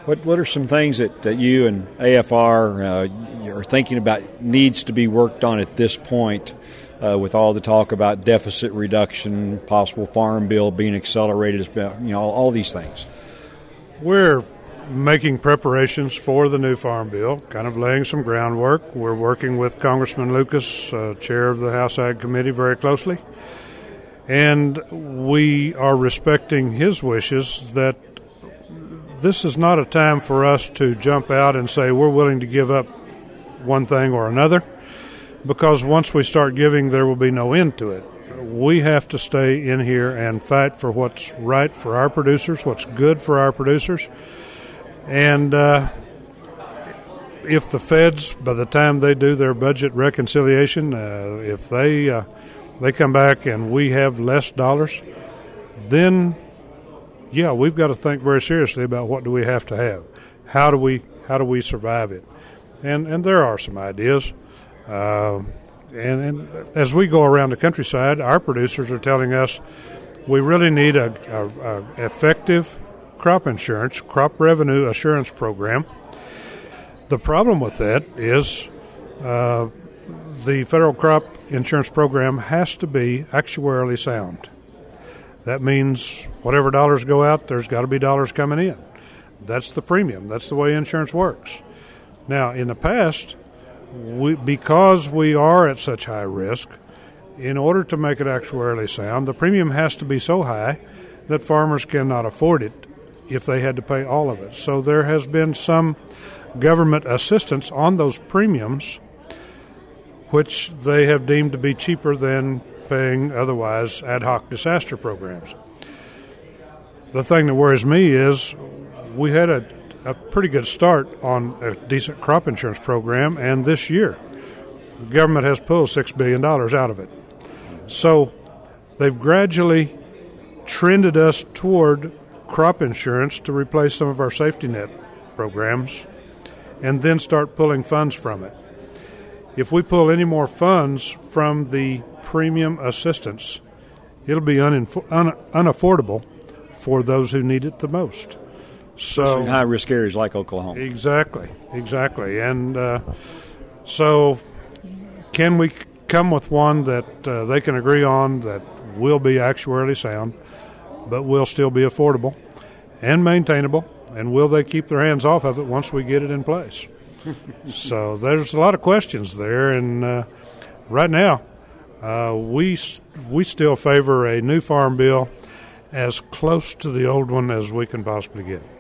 What are some things that you and AFR are thinking about needs to be worked on at this point with all the talk about deficit reduction, possible farm bill being accelerated, all these things? We're making preparations for the new farm bill, kind of laying some groundwork. We're working with Congressman Lucas, chair of the House Ag Committee, very closely. And we are respecting his wishes that this is not a time for us to jump out and say we're willing to give up one thing or another, because once we start giving, there will be no end to it. We have to stay in here and fight for what's right for our producers, what's good for our producers. And if the feds, by the time they do their budget reconciliation, if they come back and we have less dollars, then we've got to think very seriously about what do we have to have. How do we survive it? And there are some ideas. And as we go around the countryside, our producers are telling us we really need a effective crop insurance, crop revenue assurance program. The problem with that is the federal crop insurance program has to be actuarially sound. That means whatever dollars go out, there's got to be dollars coming in. That's the premium. That's the way insurance works. Now, in the past, because we are at such high risk, in order to make it actuarially sound, the premium has to be so high that farmers cannot afford it if they had to pay all of it. So there has been some government assistance on those premiums, which they have deemed to be cheaper than paying otherwise ad hoc disaster programs. The thing that worries me is we had a pretty good start on a decent crop insurance program, and this year the government has pulled $6 billion out of it. So they've gradually trended us toward crop insurance to replace some of our safety net programs and then start pulling funds from it. If we pull any more funds from the premium assistance, it'll be unaffordable for those who need it the most. So in high-risk areas like Oklahoma. Exactly. And so can we come with one that they can agree on that will be actuarially sound, but will still be affordable and maintainable, and will they keep their hands off of it once we get it in place? So there's a lot of questions there, and right now we still favor a new farm bill as close to the old one as we can possibly get.